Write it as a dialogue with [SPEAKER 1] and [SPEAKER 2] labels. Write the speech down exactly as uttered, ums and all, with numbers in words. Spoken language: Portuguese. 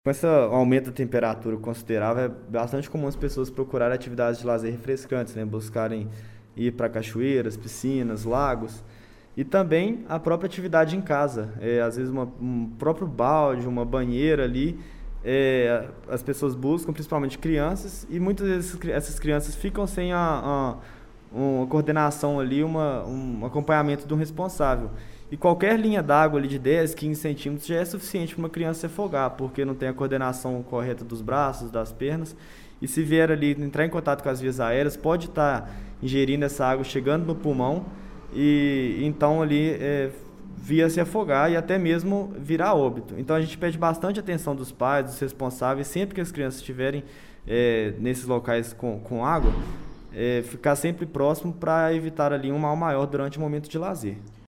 [SPEAKER 1] Com esse aumento da temperatura considerável, é bastante comum as pessoas procurarem atividades de lazer refrescantes, né? Buscarem ir para cachoeiras, piscinas, lagos. E também a própria atividade em casa. É, às vezes uma- um próprio balde, uma banheira ali, é, as pessoas buscam, principalmente crianças, e muitas vezes essas crianças ficam sem a, a- uma coordenação ali, uma, um acompanhamento de um responsável. E qualquer linha d'água ali de dez, quinze centímetros já é suficiente para uma criança se afogar, porque não tem a coordenação correta dos braços, das pernas. E se vier ali entrar em contato com as vias aéreas, pode estar ingerindo essa água, chegando no pulmão, e então ali é, via se afogar e até mesmo virar óbito. Então a gente pede bastante atenção dos pais, dos responsáveis, sempre que as crianças estiverem é, nesses locais com, com água, é, ficar sempre próximo para evitar ali um mal maior durante o momento de lazer.